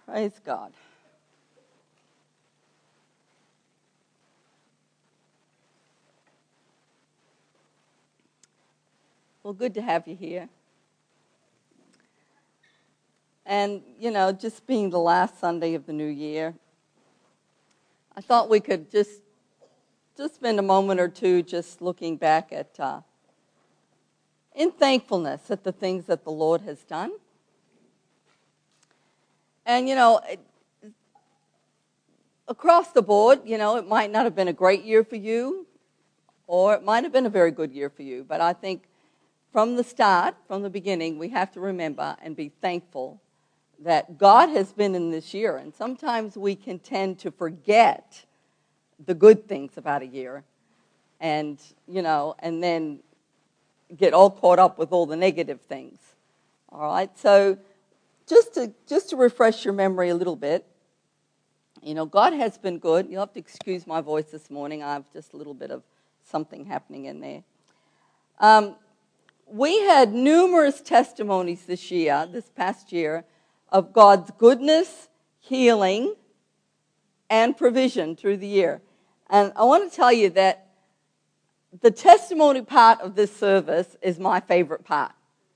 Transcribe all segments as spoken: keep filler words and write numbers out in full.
Praise God. Well, good to have you here. And, you know, just being the last Sunday of the new year, I thought we could just just spend a moment or two just looking back at, uh, in thankfulness at the things that the Lord has done. And, you know, it, across the board, you know, it might not have been a great year for you, or it might have been a very good year for you. But I think from the start, from the beginning, we have to remember and be thankful that God has been in this year. And sometimes we can tend to forget the good things about a year and, you know, and then get all caught up with all the negative things. All right, so just to just to refresh your memory a little bit, you know, God has been good. You'll have to excuse my voice this morning. I have just a little bit of something happening in there. Um, we had numerous testimonies this year, this past year, of God's goodness, healing, and provision through the year. And I want to tell you that the testimony part of this service is my favorite part.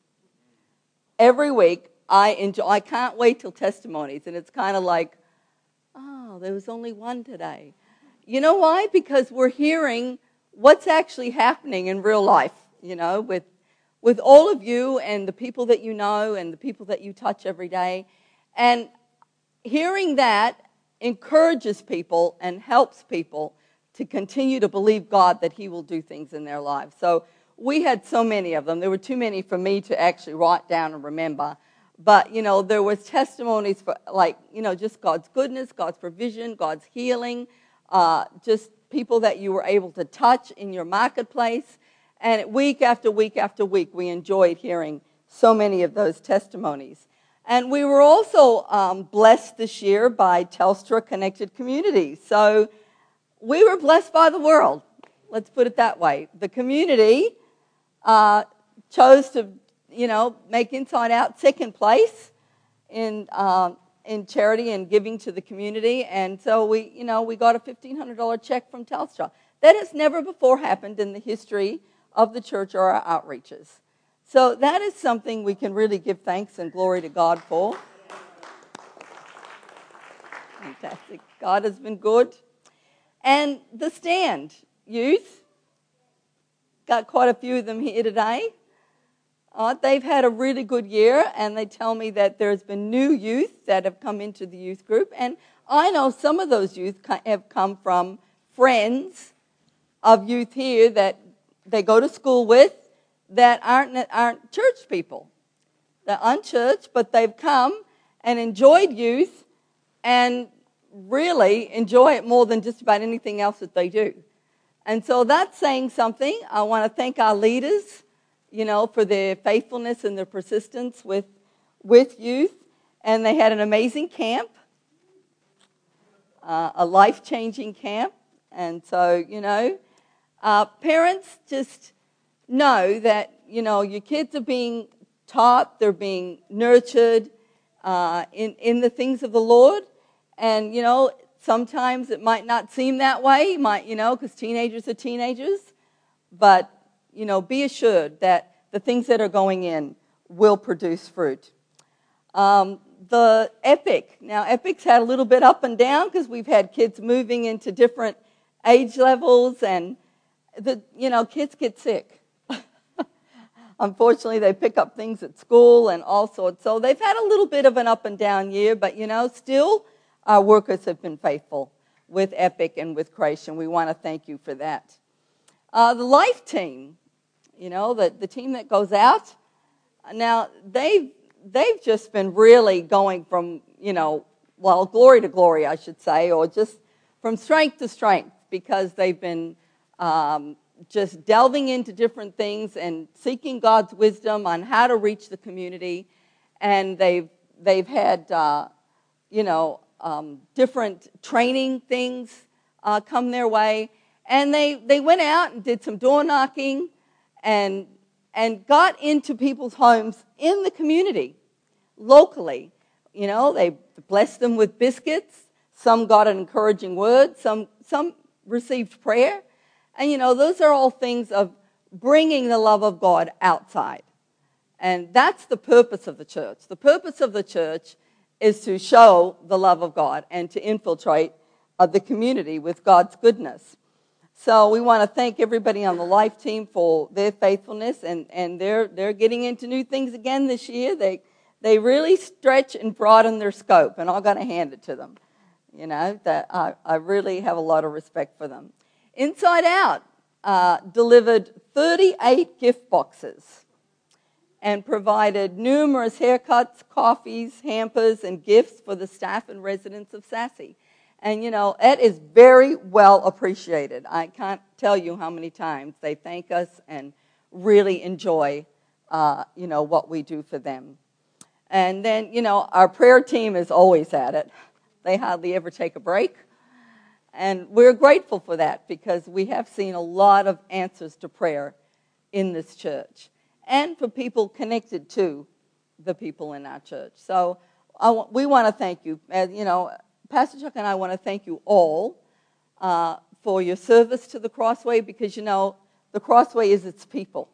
Every week, I enjoy. I can't wait till testimonies, and it's kind of like, oh, there was only one today. You know why? Because we're hearing what's actually happening in real life, you know, with with all of you and the people that you know and the people that you touch every day. And hearing that encourages people and helps people to continue to believe God that He will do things in their lives. So we had so many of them. There were too many for me to actually write down and remember. But, you know, there was testimonies for, like, you know, just God's goodness, God's provision, God's healing, uh, just people that you were able to touch in your marketplace. And week after week after week, we enjoyed hearing so many of those testimonies. And we were also um, blessed this year by Telstra Connected Communities. So we were blessed by the world. Let's put it that way. The community uh, chose to, you know, make Inside Out second place in um, in charity and giving to the community. And so we, you know, we got a fifteen hundred dollars check from Telstra. That has never before happened in the history of the church or our outreaches. So that is something we can really give thanks and glory to God for. Fantastic. God has been good. And the Stand youth, got quite a few of them here today. Uh, they've had a really good year, and they tell me that there's been new youth that have come into the youth group. And I know some of those youth have come from friends of youth here that they go to school with that aren't, aren't church people. They're unchurched, but they've come and enjoyed youth and really enjoy it more than just about anything else that they do. And so that's saying something. I want to thank our leaders, you know, for their faithfulness and their persistence with, with youth. And they had an amazing camp, uh, a life-changing camp. And so, you know, uh, parents just know that, you know, your kids are being taught, they're being nurtured uh, in, in the things of the Lord. And, you know, sometimes it might not seem that way, might, you know, because teenagers are teenagers. But, you know, be assured that the things that are going in will produce fruit. Um, the Epic. Now, Epic's had a little bit up and down because we've had kids moving into different age levels. And, the you know, kids get sick. Unfortunately, they pick up things at school and all sorts. So they've had a little bit of an up and down year. But, you know, still, our workers have been faithful with Epic and with Creation. We want to thank you for that. Uh, the Life team, you know, the, the team that goes out, now they've, they've just been really going from, you know, well, glory to glory, I should say, or just from strength to strength, because they've been um, just delving into different things and seeking God's wisdom on how to reach the community. And they've, they've had, uh, you know, Um, different training things uh, come their way. And they, they went out and did some door knocking and, and got into people's homes in the community, locally. You know, they blessed them with biscuits. Some got an encouraging word. Some, some received prayer. And, you know, those are all things of bringing the love of God outside. And that's the purpose of the church. The purpose of the church is to show the love of God and to infiltrate uh, the community with God's goodness. So we want to thank everybody on the Life team for their faithfulness, and, and they're they're getting into new things again this year. They they really stretch and broaden their scope, and I've got to hand it to them. You know, that I, I really have a lot of respect for them. Inside Out uh, delivered thirty-eight gift boxes and provided numerous haircuts, coffees, hampers, and gifts for the staff and residents of Sassy. And, you know, it is very well appreciated. I can't tell you how many times they thank us and really enjoy, uh, you know, what we do for them. And then, you know, our prayer team is always at it. They hardly ever take a break. And we're grateful for that because we have seen a lot of answers to prayer in this church and for people connected to the people in our church. So I w- we want to thank you. As, you know, Pastor Chuck and I want to thank you all uh, for your service to the Crossway because, you know, the Crossway is its people.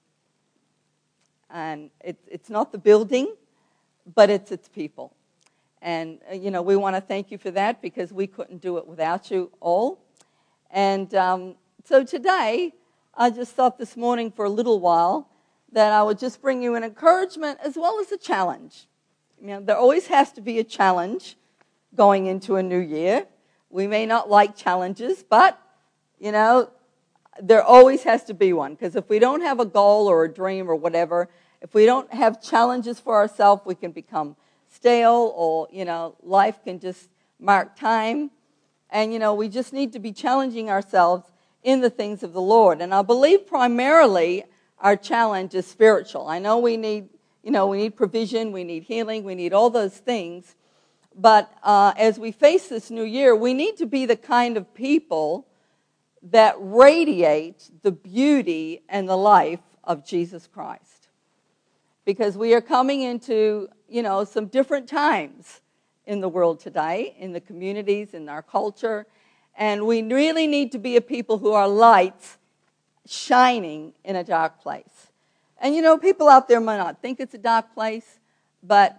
And it, it's not the building, but it's its people. And, uh, you know, we want to thank you for that because we couldn't do it without you all. And um, so today, I just thought this morning for a little while that I would just bring you an encouragement as well as a challenge. You know, there always has to be a challenge going into a new year. We may not like challenges, but, you know, there always has to be one. Because if we don't have a goal or a dream or whatever, if we don't have challenges for ourselves, we can become stale or, you know, life can just mark time. And, you know, we just need to be challenging ourselves in the things of the Lord. And I believe primarily our challenge is spiritual. I know we need, you know, we need provision, we need healing, we need all those things. But uh, as we face this new year, we need to be the kind of people that radiate the beauty and the life of Jesus Christ. Because we are coming into, you know, some different times in the world today, in the communities, in our culture. And we really need to be a people who are lights shining in a dark place. And, you know, people out there might not think it's a dark place, but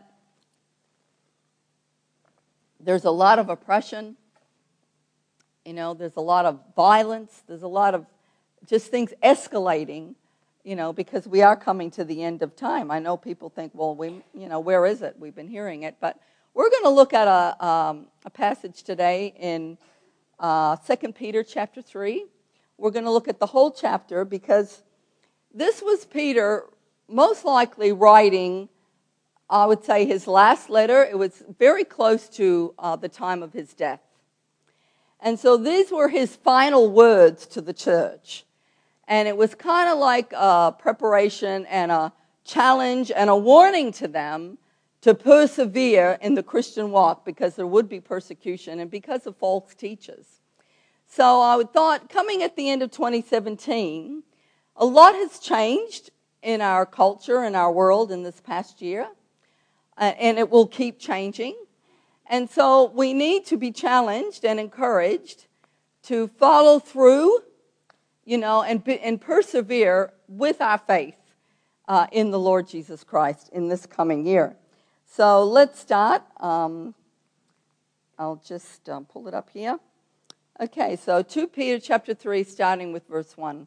there's a lot of oppression, you know, there's a lot of violence, there's a lot of just things escalating, you know, because we are coming to the end of time. I know people think, well, we, you know, where is it? We've been hearing it. But we're going to look at a, um, a passage today in uh, Second Peter chapter three. We're going to look at the whole chapter because this was Peter most likely writing, I would say, his last letter. It was very close to uh, the time of his death. And so these were his final words to the church. And it was kind of like a preparation and a challenge and a warning to them to persevere in the Christian walk because there would be persecution and because of false teachers. So I thought, coming at the end of twenty seventeen, a lot has changed in our culture and our world in this past year. Uh, and it will keep changing. And so we need to be challenged and encouraged to follow through, you know, and, be, and persevere with our faith uh, in the Lord Jesus Christ in this coming year. So let's start. Um, I'll just um, pull it up here. Okay, so Second Peter chapter three, starting with verse one.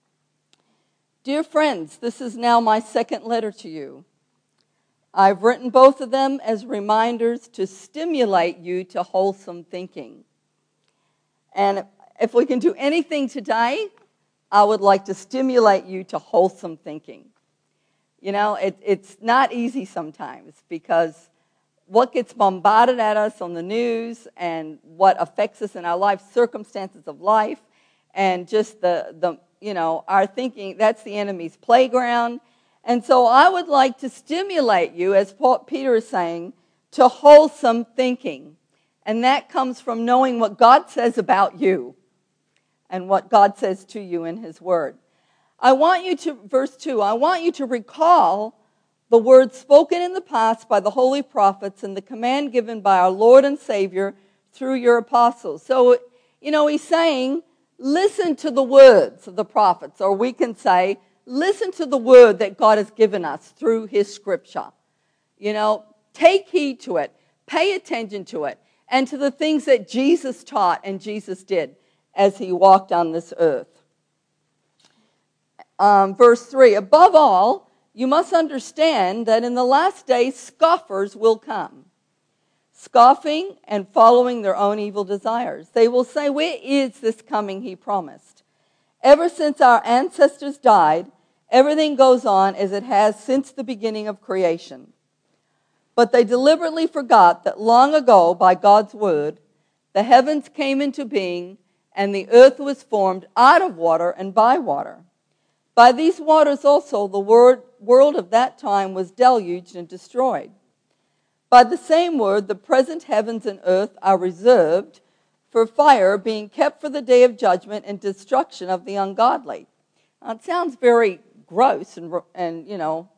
Dear friends, this is now my second letter to you. I've written both of them as reminders to stimulate you to wholesome thinking. And if we can do anything today, I would like to stimulate you to wholesome thinking. You know, it, it's not easy sometimes because what gets bombarded at us on the news and what affects us in our life, circumstances of life, and just the, the you know, our thinking, that's the enemy's playground. And so I would like to stimulate you, as Paul, Peter is saying, to wholesome thinking. And that comes from knowing what God says about you and what God says to you in his word. I want you to, verse two, I want you to recall the words spoken in the past by the holy prophets and the command given by our Lord and Savior through your apostles. So, you know, he's saying, listen to the words of the prophets, or we can say, listen to the word that God has given us through his scripture. You know, take heed to it, pay attention to it, and to the things that Jesus taught and Jesus did as he walked on this earth. Um, verse three, above all, you must understand that in the last days scoffers will come, scoffing and following their own evil desires. They will say, where is this coming he promised? Ever since our ancestors died, everything goes on as it has since the beginning of creation. But they deliberately forgot that long ago, by God's word, the heavens came into being and the earth was formed out of water and by water. By these waters also the world of that time was deluged and destroyed. By the same word, the present heavens and earth are reserved for fire, being kept for the day of judgment and destruction of the ungodly. Now, it sounds very gross and, and, you know,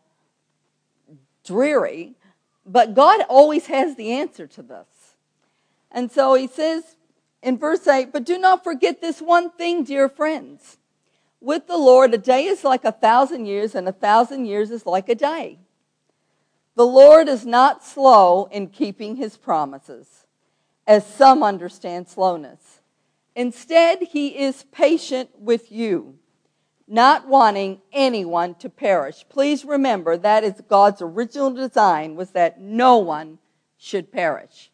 dreary, but God always has the answer to this. And so he says in verse eight, but do not forget this one thing, dear friends. With the Lord, a day is like a thousand years, and a thousand years is like a day. The Lord is not slow in keeping his promises, as some understand slowness. Instead, he is patient with you, not wanting anyone to perish. Please remember that is God's original design, was that no one should perish,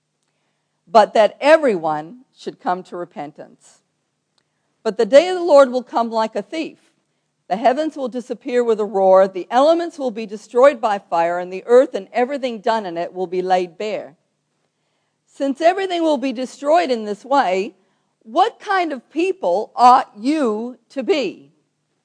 but that everyone should come to repentance. But the day of the Lord will come like a thief. The heavens will disappear with a roar, the elements will be destroyed by fire, and the earth and everything done in it will be laid bare. Since everything will be destroyed in this way, what kind of people ought you to be?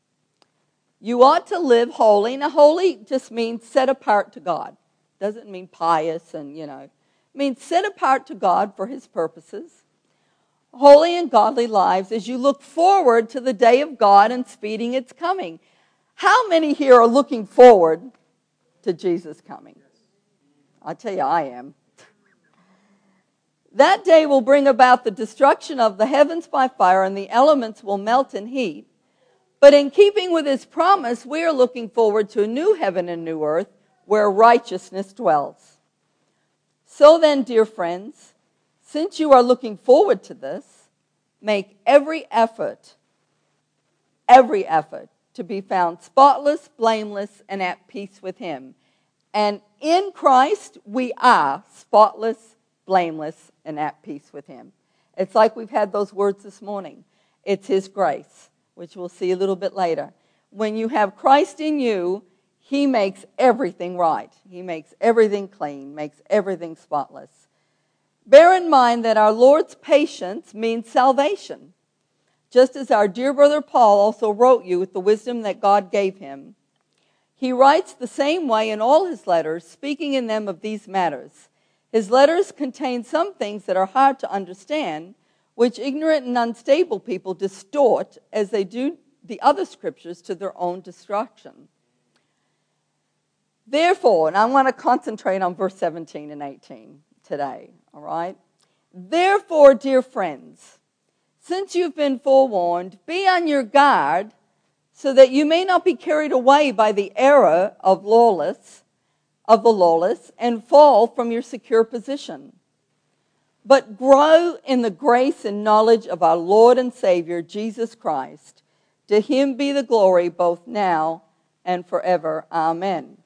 You ought to live holy. Now, holy just means set apart to God. Doesn't mean pious and, you know. It means set apart to God for his purposes. Holy and godly lives as you look forward to the day of God and speeding its coming. How many here are looking forward to Jesus coming? I tell you, I am. That day will bring about the destruction of the heavens by fire, and the elements will melt in heat. But in keeping with his promise, we are looking forward to a new heaven and new earth where righteousness dwells. So then, dear friends, since you are looking forward to this, make every effort, every effort to be found spotless, blameless, and at peace with him. And in Christ, we are spotless, blameless, and at peace with him. It's like we've had those words this morning. It's his grace, which we'll see a little bit later. When you have Christ in you, he makes everything right. He makes everything clean, makes everything spotless. Bear in mind that our Lord's patience means salvation. Just as our dear brother Paul also wrote you with the wisdom that God gave him. He writes the same way in all his letters, speaking in them of these matters. His letters contain some things that are hard to understand, which ignorant and unstable people distort as they do the other scriptures to their own destruction. Therefore, and I want to concentrate on verse seventeen and eighteen today, all right? Therefore, dear friends, since you've been forewarned, be on your guard so that you may not be carried away by the error of lawless, of the lawless, and fall from your secure position. But grow in the grace and knowledge of our Lord and Savior, Jesus Christ. To him be the glory both now and forever. Amen.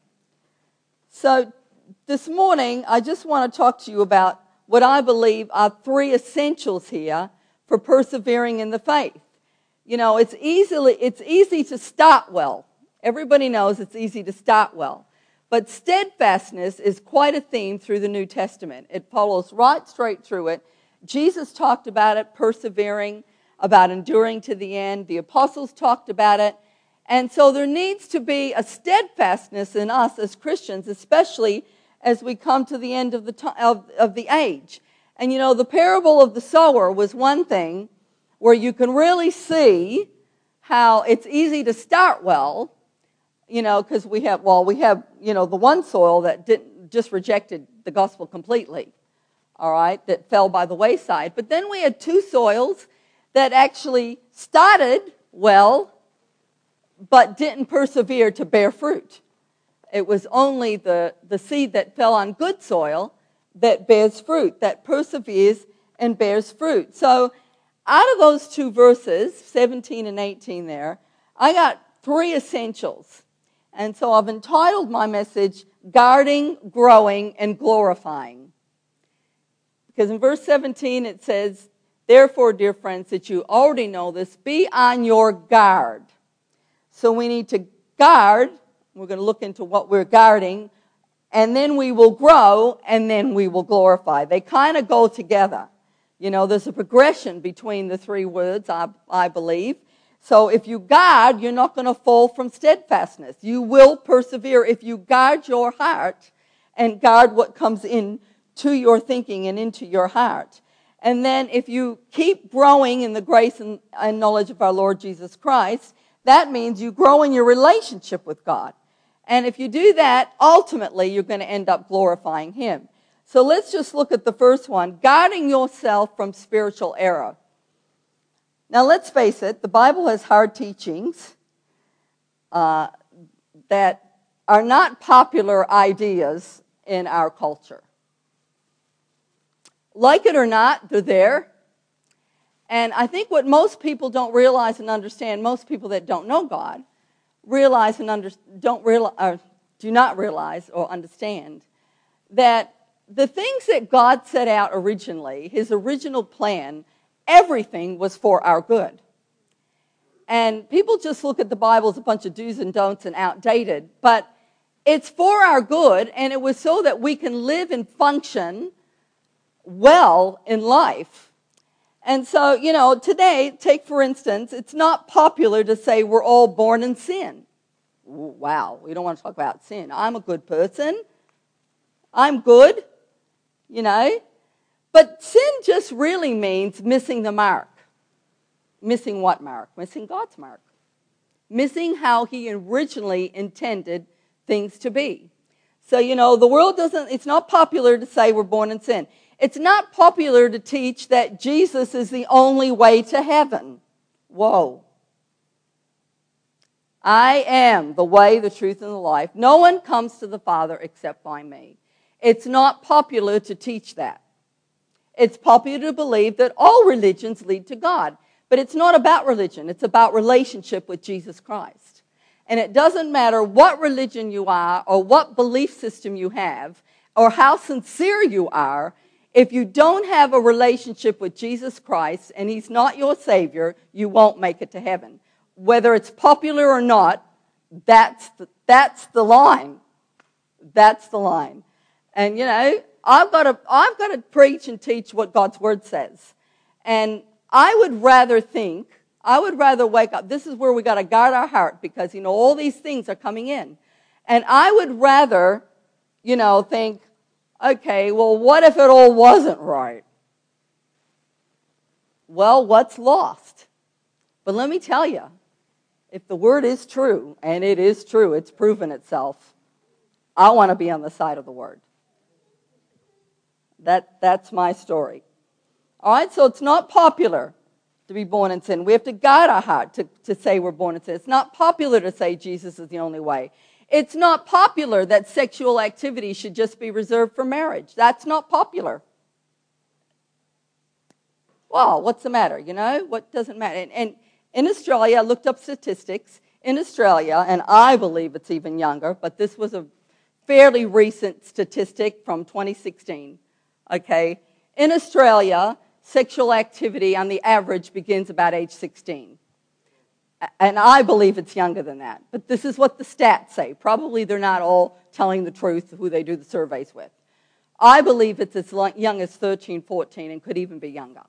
So this morning, I just want to talk to you about what I believe are three essentials here for persevering in the faith. You know, it's easily it's easy to start well. Everybody knows it's easy to start well. But steadfastness is quite a theme through the New Testament. It follows right straight through it. Jesus talked about it, persevering, about enduring to the end. The apostles talked about it. And so there needs to be a steadfastness in us as Christians, especially as we come to the end of the, to- of, of the age. And you know, the parable of the sower was one thing where you can really see how it's easy to start well, you know, because we have, well, we have, you know, the one soil that didn't, just rejected the gospel completely, all right, that fell by the wayside. But then we had two soils that actually started well, but didn't persevere to bear fruit. It was only the, the seed that fell on good soil that bears fruit, that perseveres and bears fruit. So out of those two verses, seventeen and eighteen there, I got three essentials. And so I've entitled my message, Guarding, Growing, and Glorifying. Because in verse seventeen it says, therefore, dear friends, that you already know this, be on your guard. So we need to guard. We're going to look into what we're guarding. And then we will grow, and then we will glorify. They kind of go together. You know, there's a progression between the three words, I, I believe. So if you guard, you're not going to fall from steadfastness. You will persevere if you guard your heart and guard what comes in to your thinking and into your heart. And then if you keep growing in the grace and, and knowledge of our Lord Jesus Christ, that means you grow in your relationship with God. And if you do that, ultimately you're going to end up glorifying Him. So let's just look at the first one, guarding yourself from spiritual error. Now let's face it, the Bible has hard teachings uh, that are not popular ideas in our culture. Like it or not, they're there. And I think what most people don't realize and understand, most people that don't know God, realize and under, don't realize, or do not realize or understand that the things that God set out originally, His original plan, everything was for our good. And people just look at the Bible as a bunch of do's and don'ts and outdated, but it's for our good, and it was so that we can live and function well in life. And so, you know, today, take for instance, it's not popular to say we're all born in sin. Wow, we don't want to talk about sin. I'm a good person. I'm good, you know. But sin just really means missing the mark. Missing what mark? Missing God's mark. Missing how He originally intended things to be. So, you know, the world doesn't, it's not popular to say we're born in sin. It's not popular to teach that Jesus is the only way to heaven. Whoa. I am the way, the truth, and the life. No one comes to the Father except by me. It's not popular to teach that. It's popular to believe that all religions lead to God. But it's not about religion. It's about relationship with Jesus Christ. And it doesn't matter what religion you are or what belief system you have or how sincere you are. If you don't have a relationship with Jesus Christ and He's not your Savior, you won't make it to heaven. Whether it's popular or not, that's the, that's the line. That's the line. And, you know, I've got to, I've got to preach and teach what God's Word says. And I would rather think, I would rather wake up. This is where we got to guard our heart because, you know, all these things are coming in. And I would rather, you know, think, okay, well, what if it all wasn't right? Well, what's lost? But let me tell you, if the Word is true, and it is true, it's proven itself, I want to be on the side of the Word. That, that's my story. All right, so it's not popular to be born in sin. We have to guard our heart to, to say we're born in sin. It's not popular to say Jesus is the only way. It's not popular that sexual activity should just be reserved for marriage. That's not popular. Well, what's the matter? You know, what doesn't matter? And, and in Australia, I looked up statistics. In Australia, and I believe it's even younger, but this was a fairly recent statistic from twenty sixteen. Okay, in Australia, sexual activity on the average begins about age sixteen. And I believe it's younger than that. But this is what the stats say. Probably they're not all telling the truth who they do the surveys with. I believe it's as young as thirteen, fourteen, and could even be younger.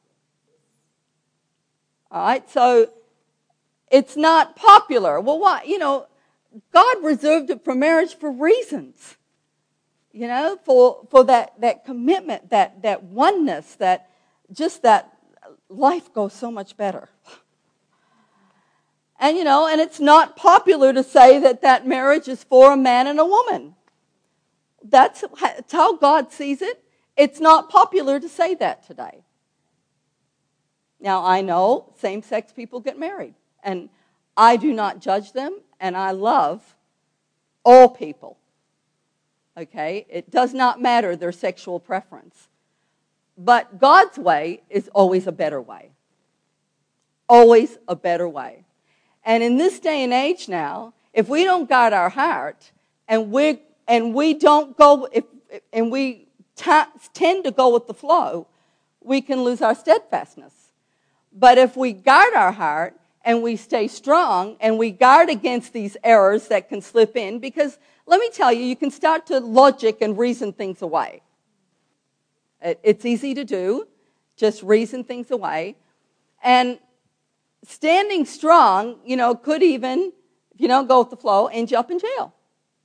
All right, so it's not popular. Well, why? You know, God reserved it for marriage for reasons. You know, for for that, that commitment, that, that oneness, that just that life goes so much better. And, you know, and it's not popular to say that that marriage is for a man and a woman. That's how God sees it. It's not popular to say that today. Now, I know same-sex people get married, and I do not judge them, and I love all people. Okay? It does not matter their sexual preference. But God's way is always a better way. Always a better way. And in this day and age now, if we don't guard our heart, and we and we don't go, if and we t- tend to go with the flow, we can lose our steadfastness. But if we guard our heart and we stay strong and we guard against these errors that can slip in, because let me tell you, you can start to logic and reason things away. It, it's easy to do, just reason things away. And standing strong, you know, could even, if you don't go with the flow, end you up in jail.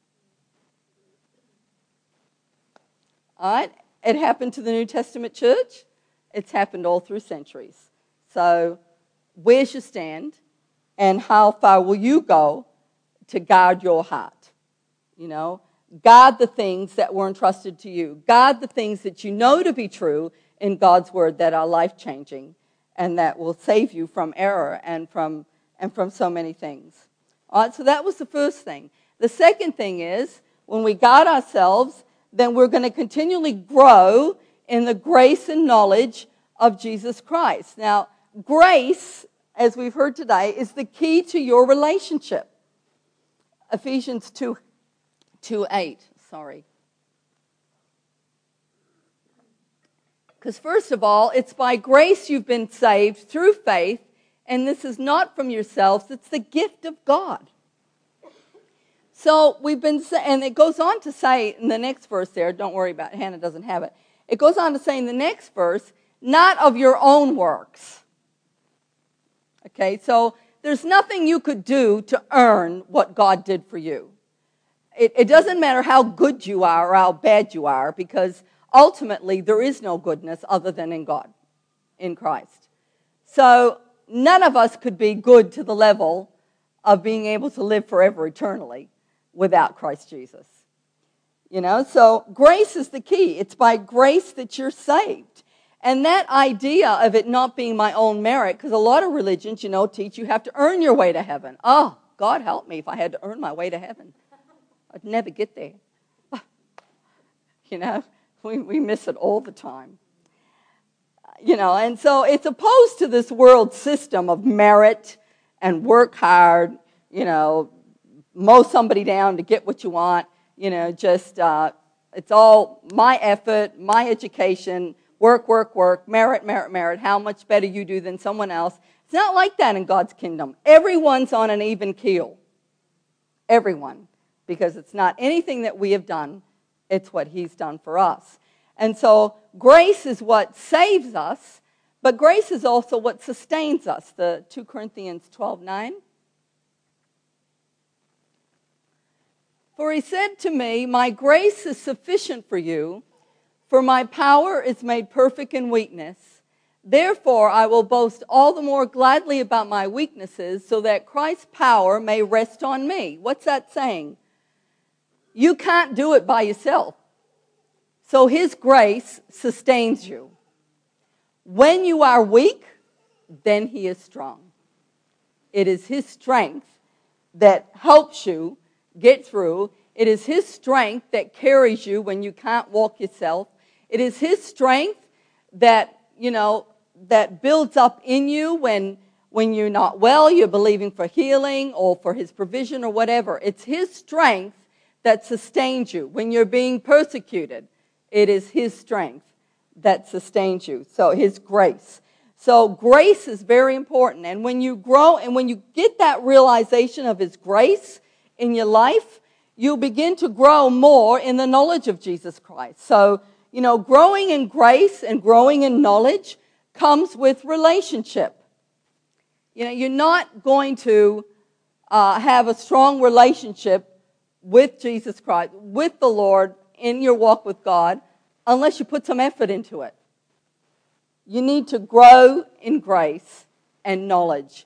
All right? It happened to the New Testament church. It's happened all through centuries. So where's your stand, and how far will you go to guard your heart? You know, guard the things that were entrusted to you. Guard the things that you know to be true in God's word that are life-changing and that will save you from error and from and from so many things. All right, so that was the first thing. The second thing is, when we guard ourselves, then we're going to continually grow in the grace and knowledge of Jesus Christ. Now, grace, as we've heard today, is the key to your relationship. Ephesians two, two eight, sorry. Because first of all, it's by grace you've been saved through faith, and this is not from yourselves, it's the gift of God. So we've been, and it goes on to say in the next verse there, don't worry about it, Hannah doesn't have it. It goes on to say in the next verse, not of your own works. Okay, so there's nothing you could do to earn what God did for you. It, it doesn't matter how good you are or how bad you are, because ultimately there is no goodness other than in God, in Christ. So none of us could be good to the level of being able to live forever eternally without Christ Jesus. You know, so grace is the key. It's by grace that you're saved. And that idea of it not being my own merit, because a lot of religions, you know, teach you have to earn your way to heaven. Oh, God help me if I had to earn my way to heaven. I'd never get there. You know, we, we miss it all the time. You know, and so it's opposed to this world system of merit and work hard, you know, mow somebody down to get what you want, you know, just, uh, it's all my effort, my education, work, work, work, merit, merit, merit, how much better you do than someone else. It's not like that in God's kingdom. Everyone's on an even keel. Everyone. Because it's not anything that we have done, it's what He's done for us. And so grace is what saves us, but grace is also what sustains us. The two Corinthians twelve nine. For He said to me, my grace is sufficient for you, for my power is made perfect in weakness. Therefore, I will boast all the more gladly about my weaknesses, so that Christ's power may rest on me. What's that saying? You can't do it by yourself. So His grace sustains you. When you are weak, then He is strong. It is His strength that helps you get through. It is His strength that carries you when you can't walk yourself. It is His strength that, you know, that builds up in you when, when you're not well, you're believing for healing or for His provision or whatever. It's His strength that sustains you. When you're being persecuted, it is His strength that sustains you. So His grace. So grace is very important. And when you grow and when you get that realization of His grace in your life, you'll begin to grow more in the knowledge of Jesus Christ. So, you know, growing in grace and growing in knowledge comes with relationship. You know, you're not going to uh, have a strong relationship with Jesus Christ, with the Lord, in your walk with God, unless you put some effort into it. You need to grow in grace and knowledge.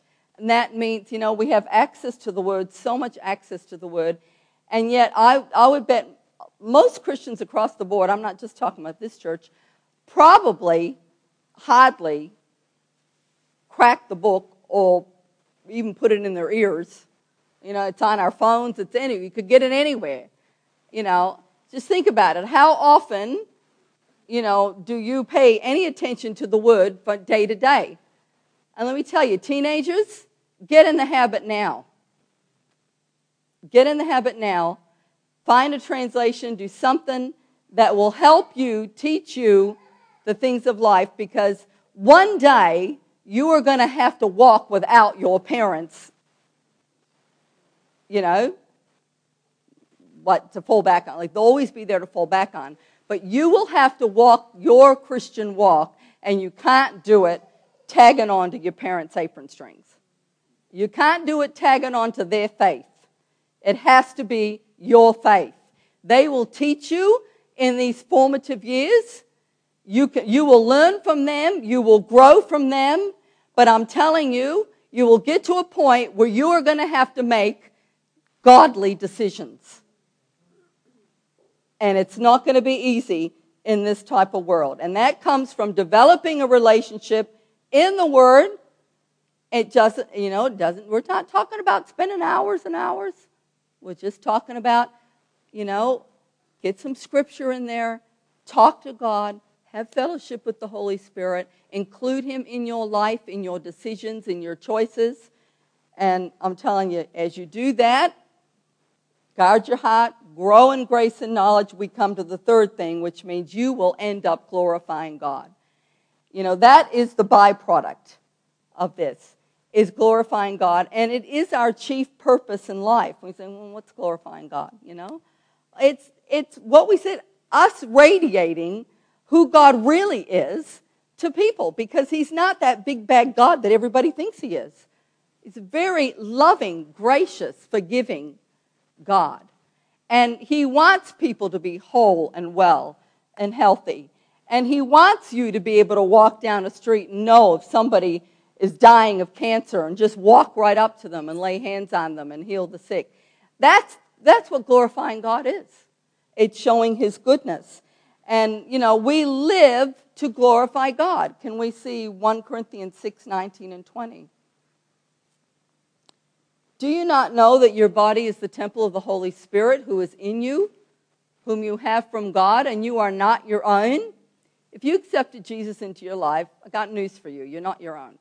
And that means, you know, we have access to the Word, so much access to the Word. And yet I, I would bet most Christians across the board, I'm not just talking about this church, probably hardly crack the book or even put it in their ears. You know, it's on our phones, it's any, you could get it anywhere. You know, just think about it. How often, you know, do you pay any attention to the Word from day to day? And let me tell you, teenagers, get in the habit now. Get in the habit now. Find a translation, do something that will help you, teach you the things of life, because one day you are going to have to walk without your parents, you know, what to fall back on. Like, they'll always be there to fall back on. But you will have to walk your Christian walk, and you can't do it tagging on to your parents' apron strings. You can't do it tagging on to their faith. It has to be your faith. They will teach you in these formative years. You can, you will learn from them. You will grow from them. But I'm telling you, you will get to a point where you are going to have to make godly decisions. And it's not going to be easy in this type of world. And that comes from developing a relationship in the Word. It doesn't, you know, it doesn't, we're not talking about spending hours and hours. We're just talking about, you know, get some scripture in there, talk to God, have fellowship with the Holy Spirit, include Him in your life, in your decisions, in your choices. And I'm telling you, as you do that, guard your heart, grow in grace and knowledge, we come to the third thing, which means you will end up glorifying God. You know, that is the byproduct of this, is glorifying God. And it is our chief purpose in life. We say, well, what's glorifying God, you know? It's, it's what we said, us radiating who God really is to people, because He's not that big bad God that everybody thinks He is. He's a very loving, gracious, forgiving God. And He wants people to be whole and well and healthy. And He wants you to be able to walk down a street and know if somebody is dying of cancer and just walk right up to them and lay hands on them and heal the sick. That's, that's what glorifying God is. It's showing His goodness. And, you know, we live to glorify God. Can we see First Corinthians six, nineteen and twenty? Do you not know that your body is the temple of the Holy Spirit who is in you, whom you have from God, and you are not your own? If you accepted Jesus into your life, I got news for you. You're not your own.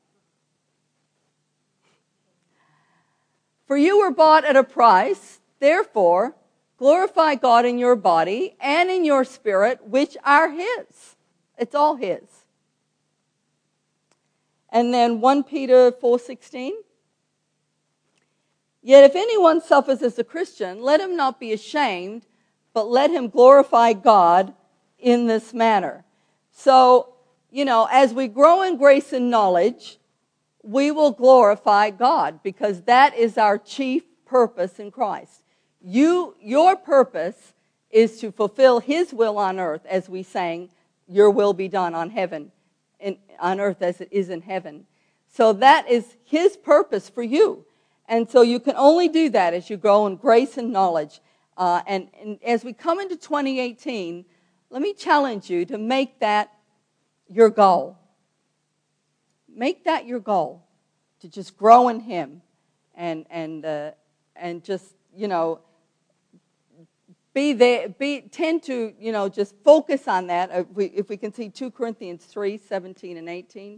For you were bought at a price, therefore, glorify God in your body and in your spirit, which are His. It's all His. And then First Peter four sixteen. Yet if anyone suffers as a Christian, let him not be ashamed, but let him glorify God in this manner. So, you know, as we grow in grace and knowledge, we will glorify God, because that is our chief purpose in Christ. You, your purpose is to fulfill His will on earth, as we sang, your will be done on heaven, in, on earth as it is in heaven. So that is His purpose for you. And so you can only do that as you grow in grace and knowledge. Uh, and, and as we come into twenty eighteen, let me challenge you to make that your goal. Make that your goal, to just grow in Him and and uh, and just, you know, be there. Be tend to, you know, just focus on that. If we, if we can see Second Corinthians three, seventeen and eighteen.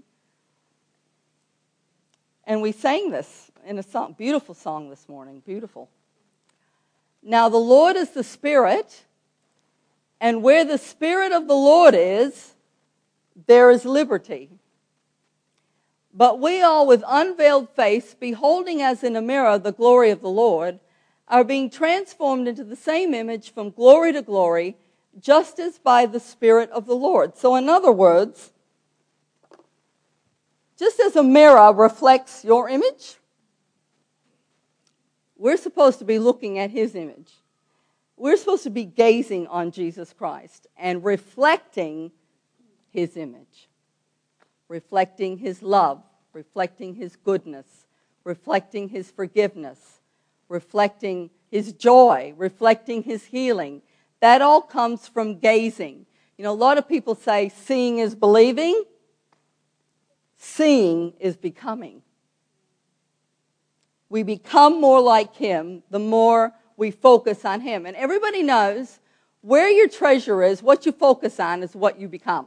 And we sang this in a song, beautiful song this morning, beautiful. Now the Lord is the Spirit, and where the Spirit of the Lord is, there is liberty. But we all, with unveiled face, beholding as in a mirror the glory of the Lord, are being transformed into the same image from glory to glory, just as by the Spirit of the Lord. So in other words, just as a mirror reflects your image, we're supposed to be looking at His image. We're supposed to be gazing on Jesus Christ and reflecting His image, reflecting His love, reflecting His goodness, reflecting his forgiveness, reflecting his joy, reflecting his healing. That all comes from gazing. You know, a lot of people say seeing is believing. Seeing is becoming. We become more like him the more we focus on him. And everybody knows where your treasure is, what you focus on is what you become.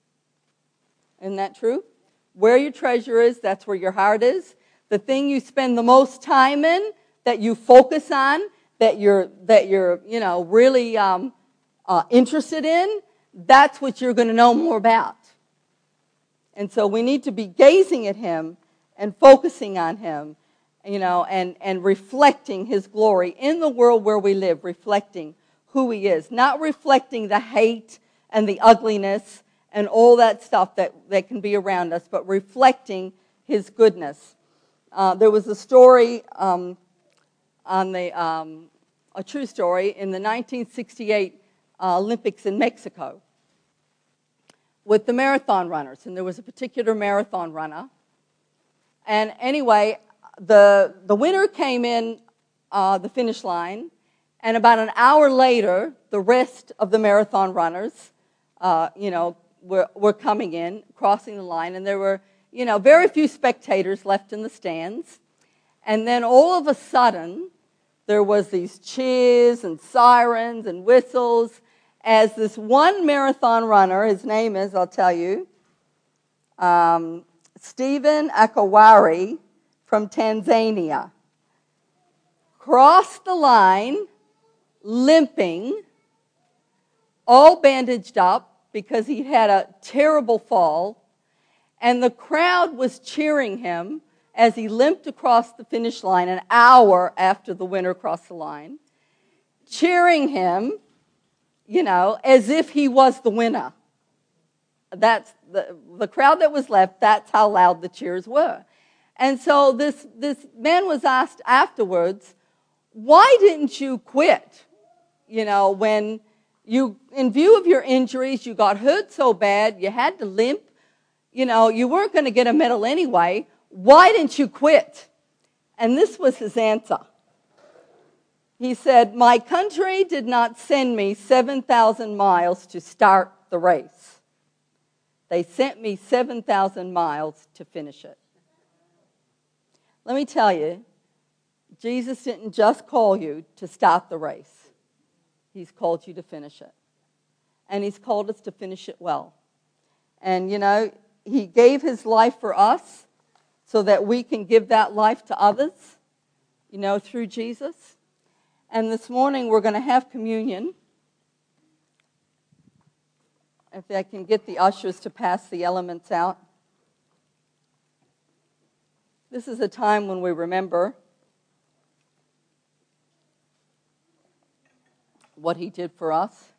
Isn't that true? Where your treasure is, that's where your heart is. The thing you spend the most time in, that you focus on, that you're, that you're you know, really um, uh, interested in, that's what you're going to know more about. And so we need to be gazing at him and focusing on him, you know, and, and reflecting his glory in the world where we live, reflecting who he is, not reflecting the hate and the ugliness and all that stuff that, that can be around us, but reflecting his goodness. Uh, there was a story um, on the, um, a true story, in the nineteen sixty-eight uh, Olympics in Mexico, with the marathon runners, and there was a particular marathon runner. And anyway, the the winner came in uh, the finish line, and about an hour later, the rest of the marathon runners, uh, you know, were were coming in, crossing the line, and there were, you know, very few spectators left in the stands. And then all of a sudden, there was these cheers and sirens and whistles, as this one marathon runner, his name is, I'll tell you, um, Stephen Akawari from Tanzania, crossed the line limping, all bandaged up because he had a terrible fall, and the crowd was cheering him as he limped across the finish line an hour after the winner crossed the line, cheering him, you know, as if he was the winner. That's the, the crowd that was left, that's how loud the cheers were. And so this, this man was asked afterwards, why didn't you quit? You know, when you, in view of your injuries, you got hurt so bad, you had to limp, you know, you weren't going to get a medal anyway. Why didn't you quit? And this was his answer. He said, my country did not send me seven thousand miles to start the race. They sent me seven thousand miles to finish it. Let me tell you, Jesus didn't just call you to start the race. He's called you to finish it. And he's called us to finish it well. And, you know, he gave his life for us so that we can give that life to others, you know, through Jesus. And this morning we're going to have communion. If I can get the ushers to pass the elements out. This is a time when we remember what he did for us.